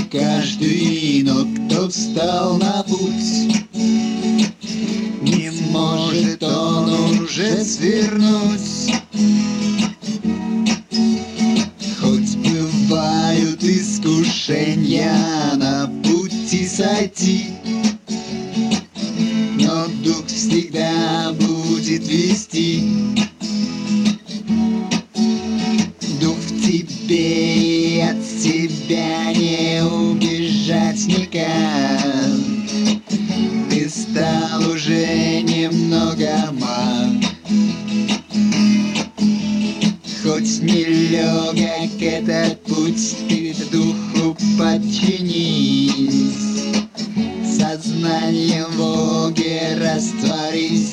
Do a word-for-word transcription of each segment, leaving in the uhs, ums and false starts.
каждый, но кто встал на путь, не может он уже свернуть. Хоть бывают искушения на пути сойти, но дух всегда будет вести. Дух в тебе, и от тебя не убежать никак. Ты стал уже немного маг. Хоть нелегок этот путь, ты духу подчинись, сознанием в Боге растворись.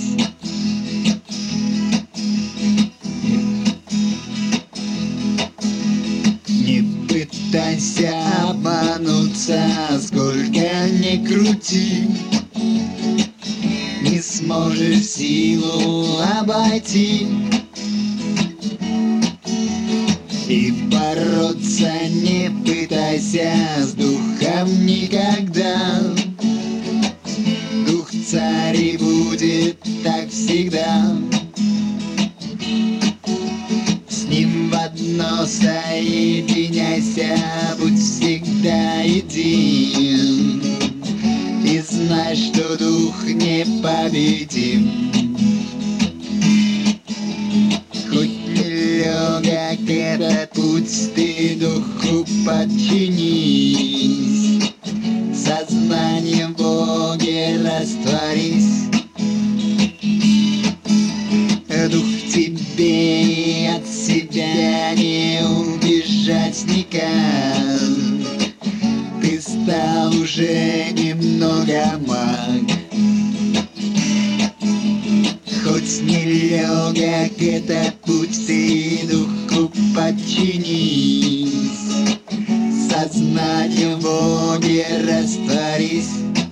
Не пытайся обмануться, сколько ни крути, не сможешь силу обойти. И бороться не пытайся с духом никогда. Дух царь и будет так всегда. С ним в одно соединяйся, будь всегда един. И знай, что дух непобедим. Хоть нелегок этот путь, ты духу подчинись, сознанием в Боге растворись. Дух в тебе, и от себя не убежать никак. Ты стал уже немного маг. Хоть нелегок этот путь, ты духу подчинись, сознанием в Боге растворись.